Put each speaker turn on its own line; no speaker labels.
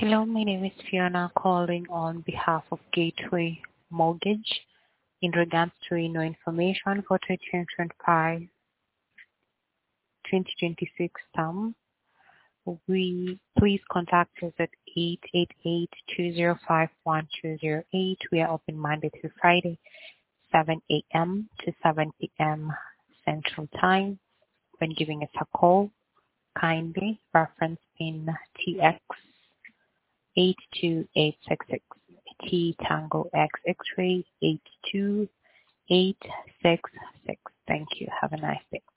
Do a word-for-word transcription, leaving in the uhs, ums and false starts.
Hello, my name is Fiona calling on behalf of Gateway Mortgage in regards to you know, information for twenty twenty-five twenty twenty-six term. We please contact us at eight eight eight, two zero five, one two zero eight. We are open Monday through Friday, seven a.m. to seven p.m. Central Time. When giving us a call, kindly reference in T X eight two eight six six, T Tango X X-ray eight two eight six six. Thank you. Have a nice day.